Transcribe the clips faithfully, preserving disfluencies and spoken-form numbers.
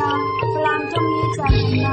Falang trong hi chan na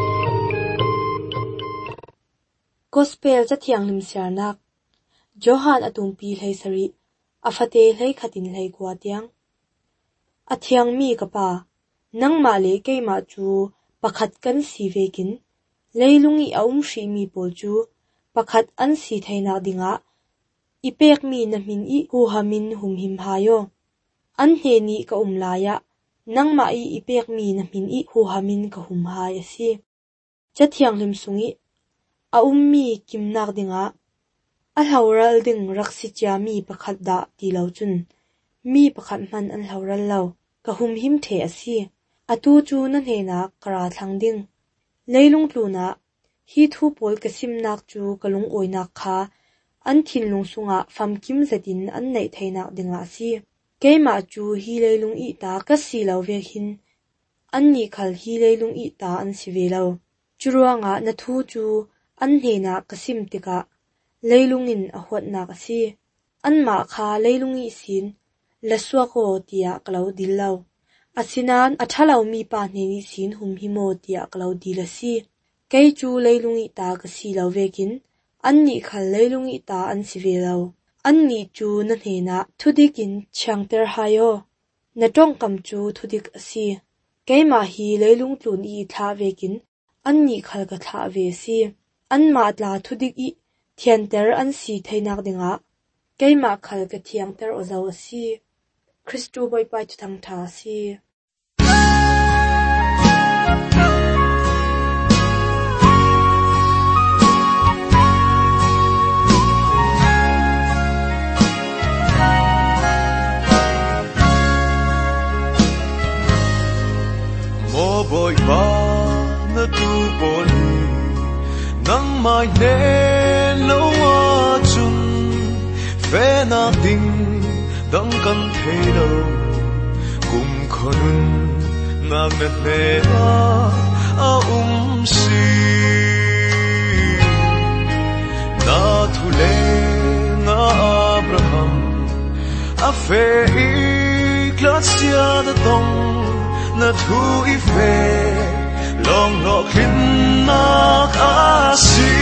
Gospel cha thiang lim siarnak Johan atumpi hlei sari afate hlei khatin hlei kwa tiang athiang mi kapa nangma le keima chu pakhat kan si vekin leilungi aum hri mi pol chu pakhat an si thaina dinga ipek mi na min i hu hamin hum him hayo an he ni ka umlaya nangma i ipek mi na min i hu hamin ka hum hai asi cha thiang lim sungi a ummi kimnak dinga a hloral ding raksi cha mi pakhat da ti lo chun mi pakhat man an hloral lo ka hum him the asi atu chu na hena kara thlang ding leilung tluna hi thu pol ka simnak chu kalung oinak kha an thinlung sunga famkim zatin an nei thainak dinga si keima chu hi leilung i ta ka si lo vekin an ni khal hi leilung i ta an si ve lo churuanga na thu chu an hena kasim tika leilungin a hotnak asi an ma kha leilungi sin laswa ko tia kalo dillo asinan athalo mi pa ni sin hum himo tia kalo dilasi kei chu leilungi ta ka si lo vekin an ni khal leilungi ta an si ve lo an ni chu na hena thudikin changter hayo na tong kam chu thudik asi keima hi leilung tlun i tha vekin an ni khal ka tha ve si an ma tla thudik i thianter an si thainak dinga keima khal ka thiangter ozo si Christu boy pai chu thang tha si mo boy pa na tu boni nang mai ne lo wa chun fe na ding dang kan the lo kum khonun nang na ne a um si na thu le na Abraham a fe i glacia da dong na thu i fe long lo khin na asi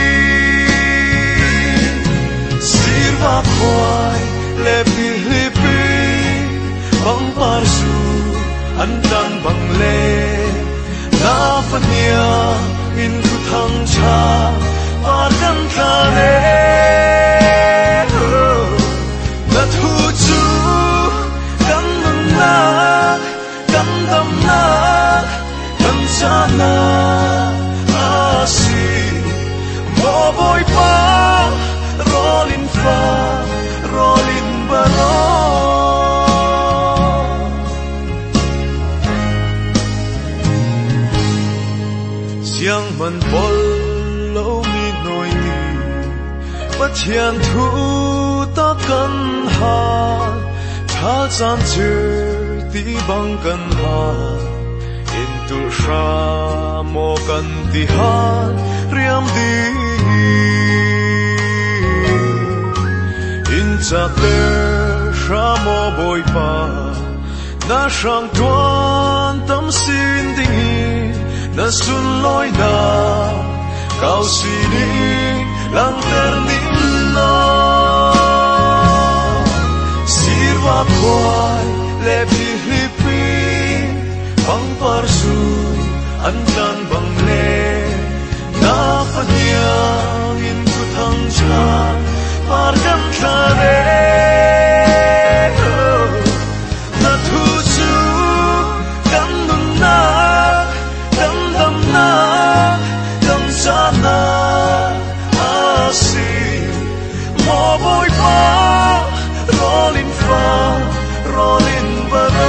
sirva khoi le pilipi bang parsu an dan bang le na fania in thu thang cha par kan tha le na thu chu kan na kan dam na kan sa na asi mo boy pa rolling fa rolling baro siang man bol lo mi noi mi pathian thu ta kan ha tha chan chư ti bang kan ha in tu sha mo kan ti ha riam di in cha te sha mo boy pa na shang tuan tâm xin ding na sun loi na cao si ni lang ter ni no sirva khoi le Philippines bang parsu an dan bang le na fania in tu thang cha par kan tha le na thu chu kan nun na kan dam na kan sa na asi mo boy pa rolling fa rolling baro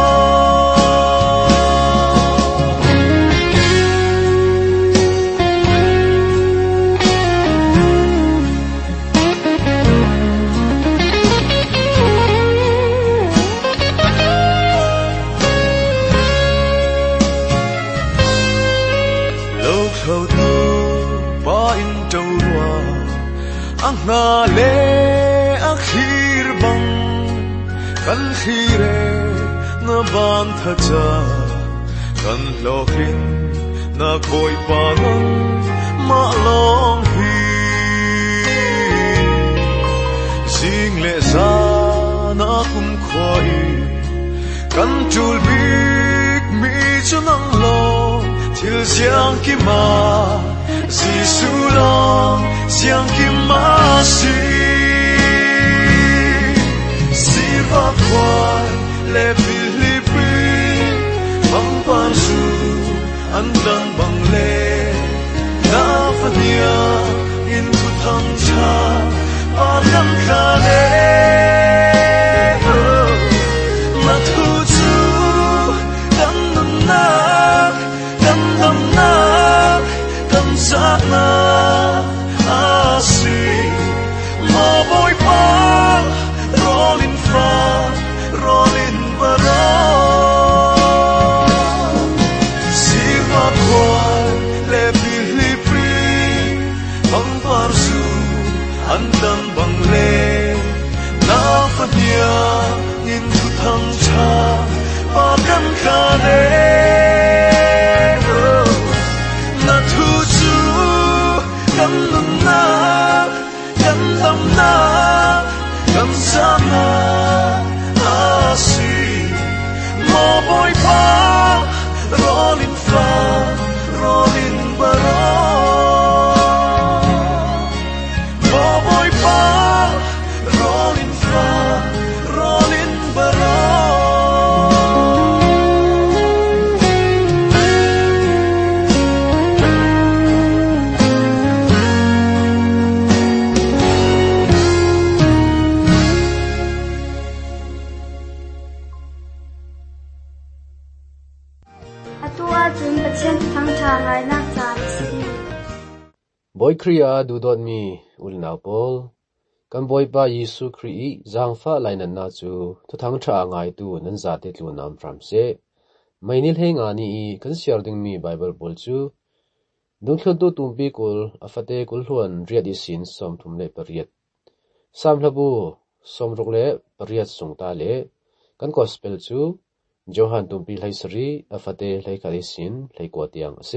na le akhir bang kan khire na ban tha cha kan lokin na koi panon ma long hi sing le sa na kum khoi kan chul big mi chunang lo til siang ki ma si su long siang ki ma si si va kwai le Philippines bang pan su an dang bang le na fania in tu thang cha pa lam kha le na tu chu dam dam na dam dam na dam sa na a si mo boy pa rolling from rolling baron si va kwai le Philippines bang parsu an dang bang le na fania in tu thang cha pa kan kha le na tu chu kan nam na kan dam na kan sa na a si mo boy pa rolling far rolling baron mo boy pa rolling far rolling baron atua chun pathian thang tha ngai nak cha si boy kriya du dot mi ul na pol kan boy pa Yesu Kri zang fa lainan na chu thu thang tha ngai tu nan za te tlu nam from se mainil heng ani kan siar ding mi Bible bol chu dung thon tu tum pi kul afate kul huan riat i sin som thum le pariat sam labu som rok le pariat sung ta le kan gospel chu Johan tum pi lai sri afate lai khari sin lai ko tiang ase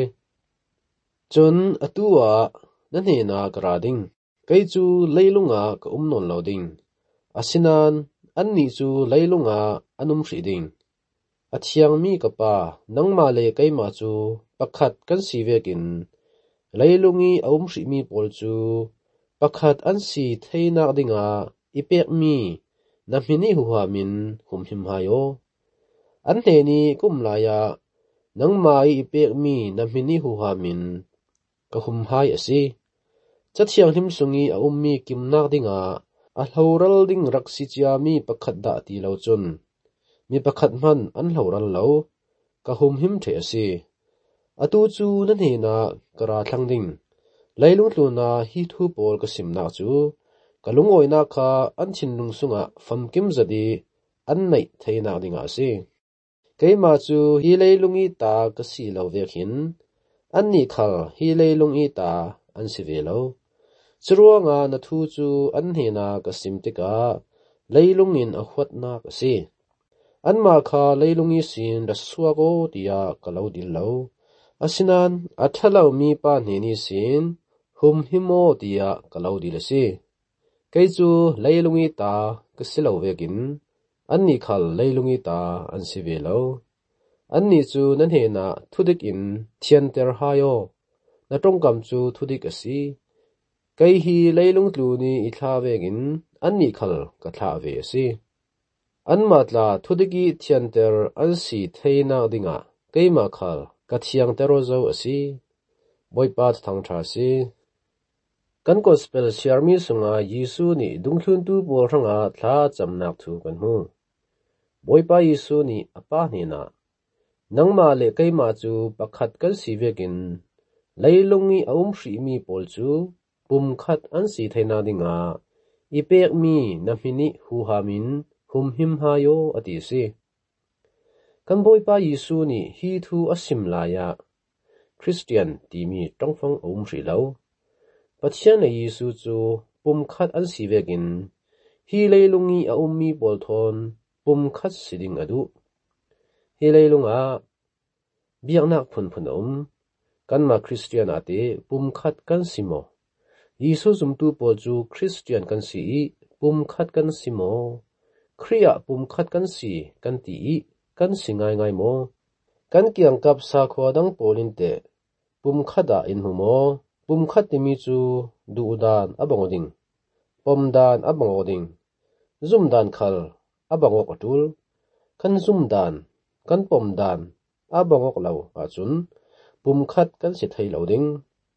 chun atua nan he na grading kai chu leilunga ka umnon loading asinan anni chu leilunga anum hriding athiang mi ka pa nangma le kai ma chu pakhat kan si vekin leilungi aum hri mi pol chu pakhat an si theina dinga ipek mi na mini huwa min hum him hayo an he ni kumla ya nangma ipek mi na mini huwa min ka hum hai ase chathiang him sungi a ummi kimnak dinga a hloral ding raksi chia mi pakhat da ti lo chun mi pakhat man an hloral lo ka hum him the ase atu chu nan he na kara thlang ding leilung tluna hi thu pol ka simna chu kalungoi na kha an thin lung sunga famkim zadi an nei theina dinga ase keima chu hi leilungi ta ka si lo vekin an ni khal hi leilungi ta an si ve lo churuanga na thu chu an he na ka simtika leilungin a huat na ka si an ma kha leilungi sin da suago tia kalau dil lo asinan athalau mi pa ne ni sin hum himo tia kalau dil si kai chu leilungi ta ka silo vekin an ni khal leilungi ta an si ve lo an ni chu nan he na thudik in thian ter hayo na tongkam chu thudik asi kai hi leilung tlu ni i thla vegin an ni khal ka thla ve si an matla thudigi thian ter an si theina dinga keima khal ka thiang tero zo asi boipa thang tha si kan gospel siarmi sunga Yesu ni dunghlun tu bol ranga thla chamnak thu kan hu boipa Yesu ni apa ni na nangma le keima chu pakhat kan si vekin leilungi aum hri mi pol chu pum khat an si theina dinga ipek mi na mini hu hamin hum him hayo ati si kan boipa Yesu ni hi thu asim la ya Christian ti mi tongfang aum hri lo pathian le Yesu chu pum khat an si vekin hi leilungi a ummi pol thon pum khat siding adu hi leilunga biang nak phun phun um kan ma Christian ate pum khat kan simo Yisu zum tu pol chu Christian kan si pum khat kan simo Khria pum khat kan si kan ti kan singai ngai mo kan kiang kap sa khwa dang polin te pum khada in humo pum khat ti mi chu du dan abangoding pom dan abangoding zum dan khal abangok atul kan zum dan kan pom dan abangok lau achun pum khat kan si thei loading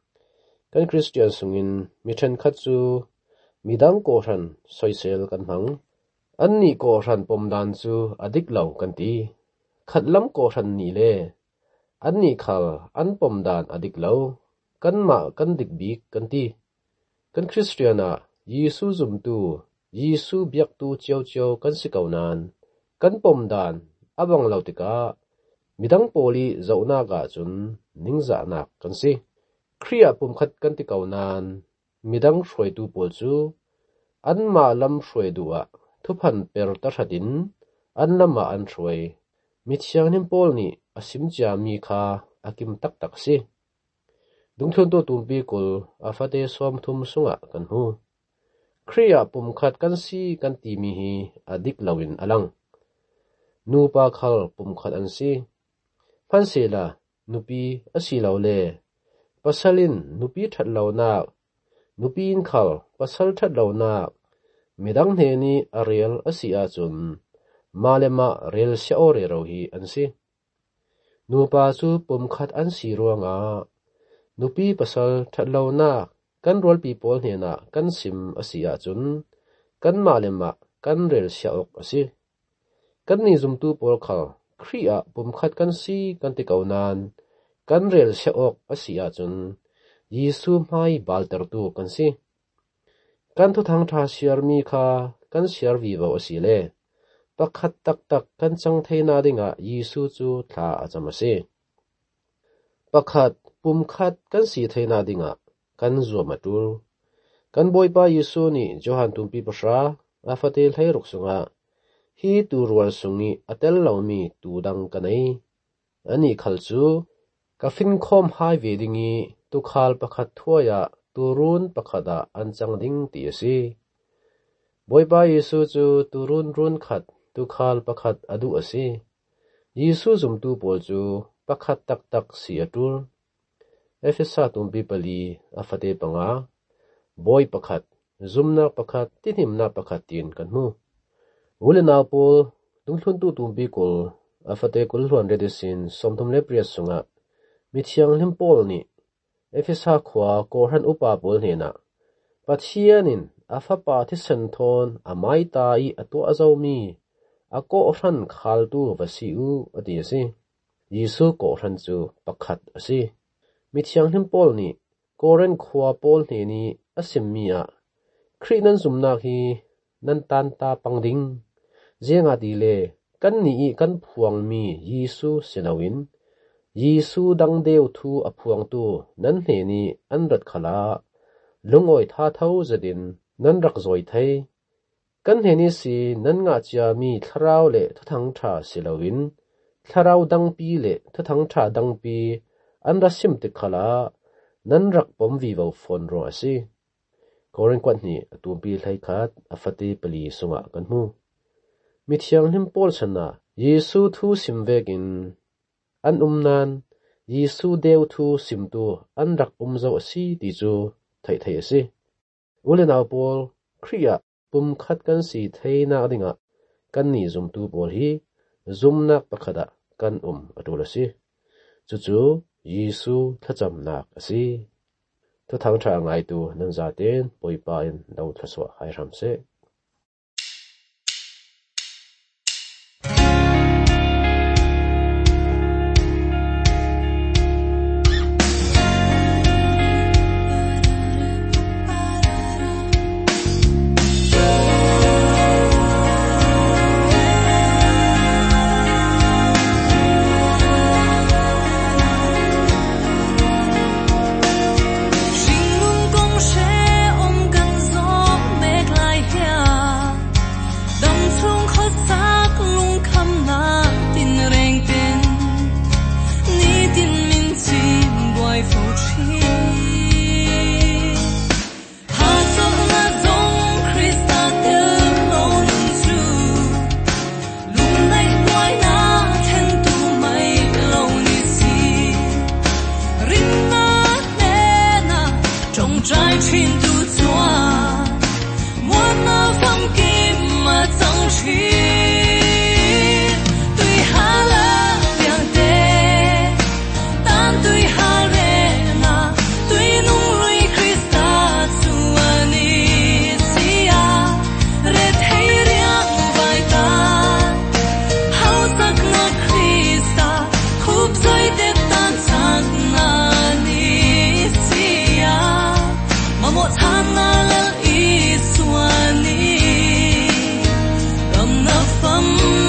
kan Christian sungin mi then khat chu midang ko ran soisel kan hang anni ko ran pom dan chu adik lau kan ti khatlam ko ran ni le anni khal an pom dan adik lau kan ma kan dik bik kan ti kan Christiana Yisu zum tu Yisu biak tu chiao chiao kan si kaunan kan pom dan abang lau tika midang poli zauna ga chun ningza nak kan si Khria pum khat kan ti kaunan midang hroi tu pol chu an ma lam hroi duwa thuphan per ta thadin an lama an hroi mi thiang nim pol ni asim cha mi kha akim tak tak si dungthon to tumpi kul afate som thum sunga kan hu Khria pum khat kan si kan ti mi hi adik lawin alang nu pa khal pum khat an si phan se la nupi asi law le pasalin nupi that law na nupi in khal pasal that law na midang he ni ariel asi a chun malema rel sia ore ro hi an si nu pa chu pum khat an si ruanga nupi pasal that law na kan rol pi pol he na kan sim asi a chun kan malema kan rel sia ok asi kan ni zum tu pol khal Khria pum khat kan si kan ti kaunan kan rel sia ok asi a chun Yisu mai balter tu kan si kan thu thang tha siar mi kha kan siar vi bo asi le pakhat tak tak kan chang theina dinga Yisu chu thla achama se pakhat pum khat kan si theina dinga kan zo matul kan boipa Yisu ni Johan tumpi pasra afatel hai ruksunga hi tu rual sungi atel lawmi tu dang kanai ani khalchu kafin khom hai vedingi tu khal pakhat thuaya turun pakhada anchang ding ti ase boipa Yisu chu turun run khat tu khal pakhat adu ase Yisu zum tu pol chu pakhat tak tak si atul efesa tumpi pali afate panga boy pakhat zumna pakhat tinimna pakhat tin kan mu ulena pol dungthun tu tumpi kol afate kul ron redesin somthum le priya sunga mithiang lim pol ni efesa khwa korhan upa pol hena pathianin afa pa thi san thon amai tai atu azomi ako ran khal tu vasiu ati ase Yisu ko ran chu pakhat ase mithiang lim pol ni koren khwa pol ne ni asim mia khrinan zumna hi nan tan ta pangding zenga dile kan ni kan phuang mi Yisu senawin Yisu dang deu thu aphuang tu nan hne ni an rat khala lungoi tha thau zadin nan rak zoi thai kan hne ni si nan nga chia mi tharau le thang tha silawin tharau dang pi le thang tha dang pi an ra sim te khala nan rak pom vi vo phone ro asi koren kwat ni atum pi thlai khat afati pali sunga kan mu mithiang him pol chana Yisu thu sim vegin an umnan Yisu deu thu sim tu an rak um zo asi ti chu thai thai asi ulena pol Khria pum khat kan si theina dinga kan ni zum tu pol hi zum nak pakhada kan um atul asi chu chu Yisu thacham nak asi to thang tha ngai tu nan za ten poipa in lo thaswa hai ram se Hãy subscribe cho kênh Ghiền Mì Gõ để không bỏ lỡ trên tu xóa muốn nó phong kim mà chẳng chi tuy hà la yang te tan tuy hà re na tuy nung lui Krista suani sia re thei riang vai ta hau sak na Krista khub zoi te tan sak na ni sia ma mo than na la i suani dam na fam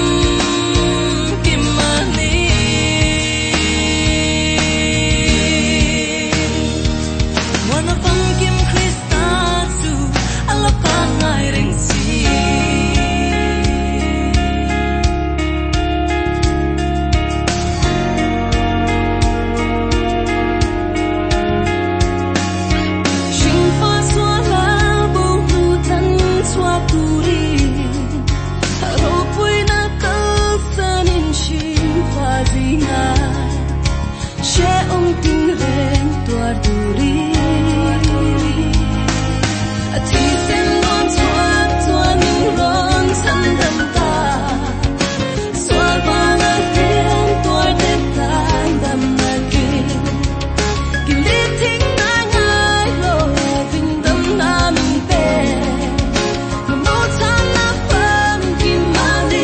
kim mani wanna fam kim Krista su ala pa ngai ring si Shin fa swa la bu ru tan swa puri ro pui na kal sanin shin fa zinga she um tin ren tua duri a ti sen non swa tua ning ron san dam ta swa ba na ren tua de tan dam na ki Kim li ting na ngai lo vinh dam na min pe ma mo chan na pam kim ma li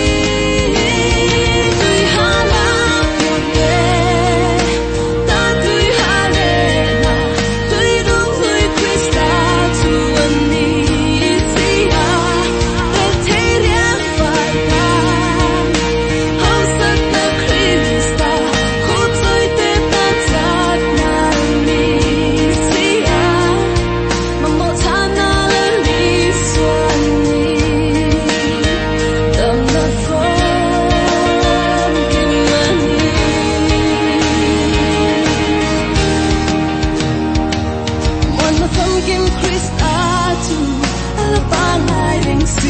tui ha la yo te ta tui ha le na tui dung tui Krista tu an ni sia te te riang vai ta hau sak na Krista khub zoi te ta chak na ni sia ma mo chan na la li suan ni dam na fam kim mani wanna fam kim Krista tu ala pa ngai ring si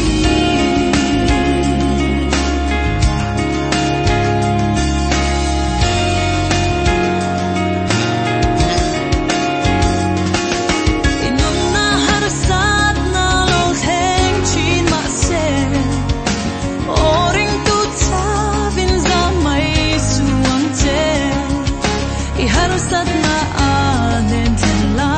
Inum na harasat na lo theng chin ma se oring tu cha vin za mai suang che I harasat na anen ten la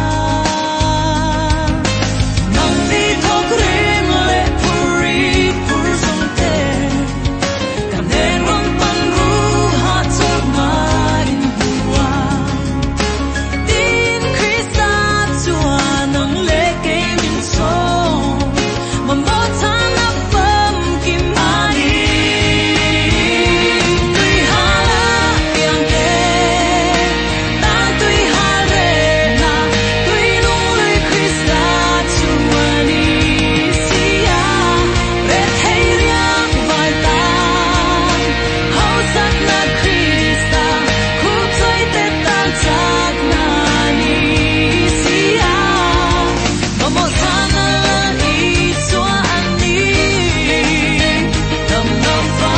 nang di thok rim le puri pur song te kan den rong pan ru ha chok ma in bua Tin Krista chua nang le ke min so ma mo chan na pam kim ani tui ha la yang te ta tui ha re na tui nung lui Krista chua ni sia re thei riang vai ta hau sak na Krista khub zoi te tan chak na ni sia ma mo chan na la i chua an ni dam na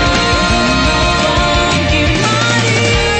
fam kim mani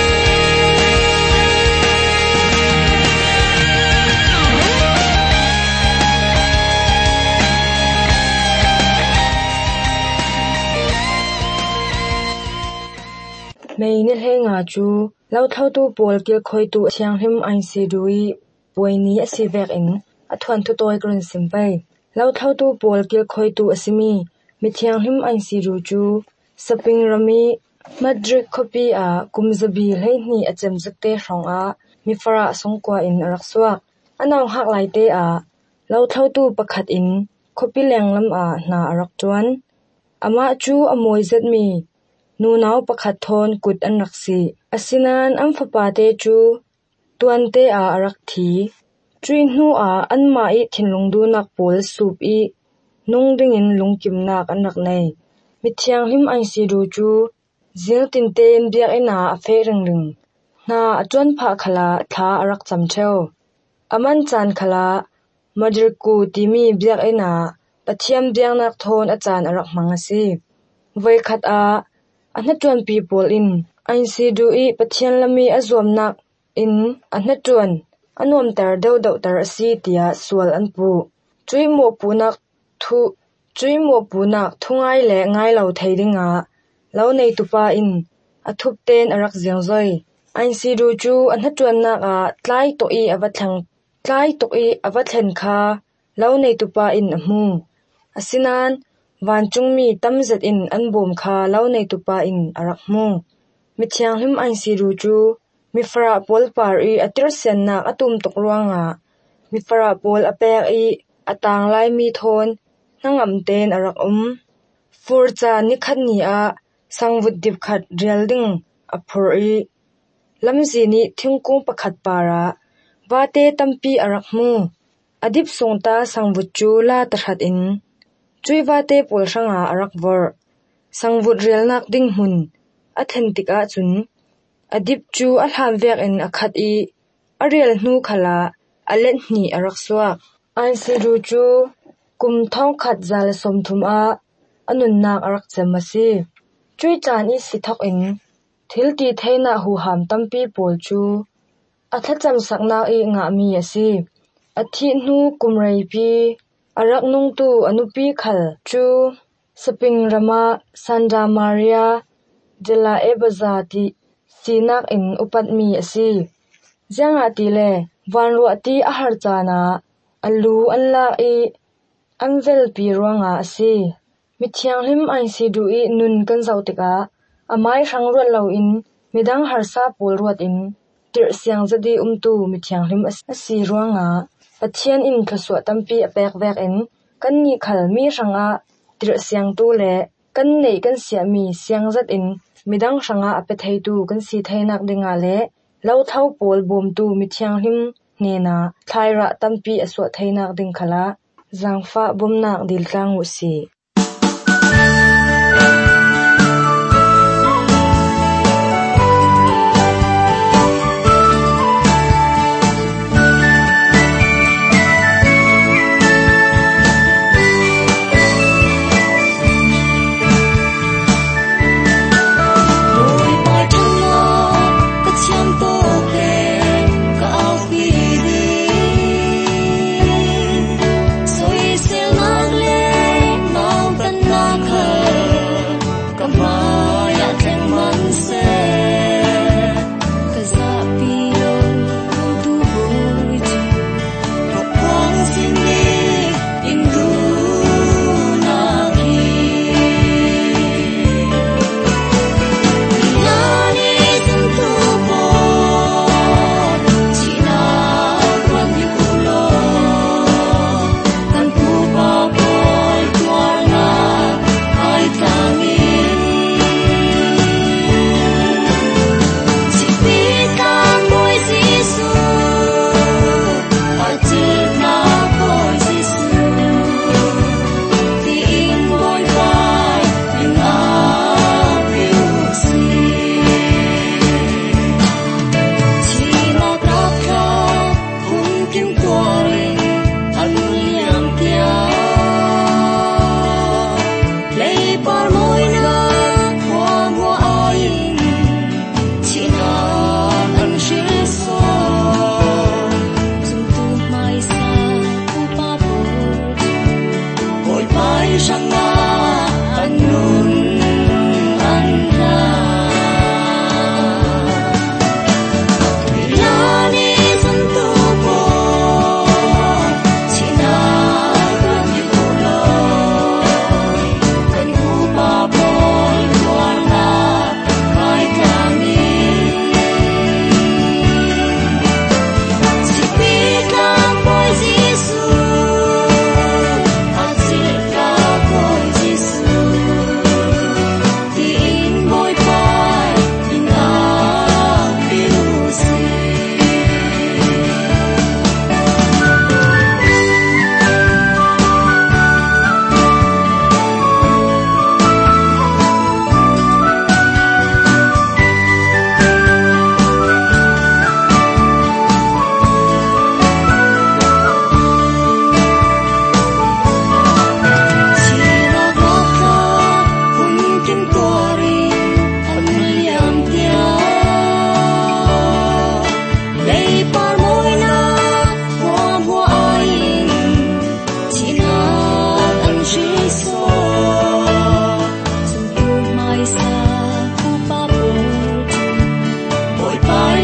Mei ni hle nga chu lo thau tu pol kil khoi tu thiang hlim ai si dui poi ni a si vek in a thuan thu toy grun sim pai lo thau tu pol kil khoi tu asimi mi thiang hlim ai si ru chu saping rami Madrid copy a kumzabi hlei ni a chem zakte hrong a mi fara songkwa in arak suak anang hak lai te a lo thau tu pakhat in copy lenglam a na arak chuan ama chu amoi zat mi nu nau pakhat thon kut an raksi asinan am fapa te chu tuan te a arak thi chui hnu a an ma I thinlung du nak pol sup I nung ding in lungkim nak an rak nei mi thiang hlim ai si ru chu zil tin te in biak ina a fe ring ring na a chuan pha khala tha arak cham theu aman chan khala madriku timi biak ina pathiam biang nak thon a chan arak mangasi voi khat a anatuan people in ain si du I pathian lami azom nak in anatuan anuam tar deuh deuh tar asi tia sual an pu chui mo punak thu chui mo punak thungai le ngai lo theidinga lo nei tupa in athup ten arak ziangzoi ain si ru chu an hatuan nak a tlai to i awathlang tlai to i awathlen kha lo nei tupa in amu asinan wan chungmi tamzet in an bom kha lo nei tupa in arak mu mi thiang him ain si ru chu mi fara pol par i atir sen nak atum tok ruanga mi fara pol apek i atang lai mi thon nangam ten arak um furcha ni khat ni a sangvut dip khat rial ding aphur i lamzi ni thingkung pakhat para wate tampi arak mu adip songta sangvut chu la tarhat in chui wate pol ranga arak vor sangvut rial nak ding hun athentik a chun adip chu a hlan vek in akhat i arial hnu khala alet ni arak suak an siru chu kum thong khat zal somthum a anun nak arak chamasi chui chan i sithok in thilti theina hu ham tampi pol chu athacham sakna i nga mi asi athi hnu kumrei pi arak nung tu anupi khal chu saping rama santa maria de la ebazati sinak in upat mi asi janga ti le wanru ati ahar chana alu anla i anvel pi ruanga asi mi thiang him ain si du i nun kan zautika amai rang ruat lo in midang harsa pol ruat in tir siang jadi umtu mi thiang him asi ruanga pathian in thlaswa tampi apek vek in kan ni khal mi ranga tir siang tu le kan nei kan sia mi siang zat in midang ranga ape thei tu kan si theinak dinga le lo thau pol bom tu mi thiang him nena thaira tampi aswa theinak ding khala zangfa bomnak dil tlang usi Soy el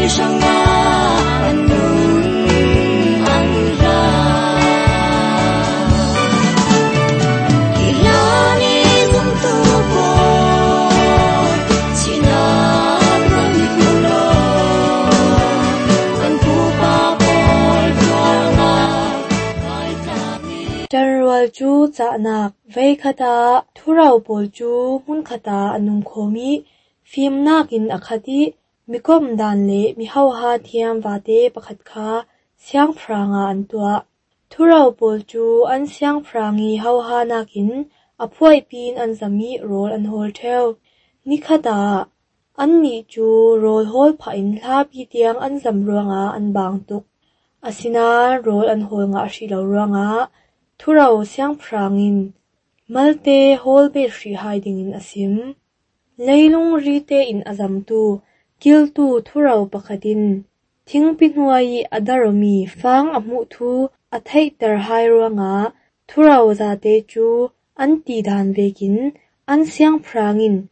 sanga anun anra kilani sumtu ko china ramikulo kan pupa kol twanga kai tami Tarwal chu chanak vei khata thurau pol chu mun khata anung khomi phim nakin akhati mikom dan le mi hau ha thiam wate pakhat kha siang phranga antua thurau pol chu an siang phrangi hau ha nakin aphuai pin an zami rol an hol theu ni khata an ni chu rol hol pha in hla pi tiang an zam ruanga an bang tuk asina rol an hol nga hri lo ruanga thurau siang phrangin malte hol be hri hai dingin asim leilung rite in azam tu kil tu thurau pakhatin thingpinhuai adaromi fang amu thu athai tar hai ruanga thurau zate chu an ti dan vekin an siang phrangin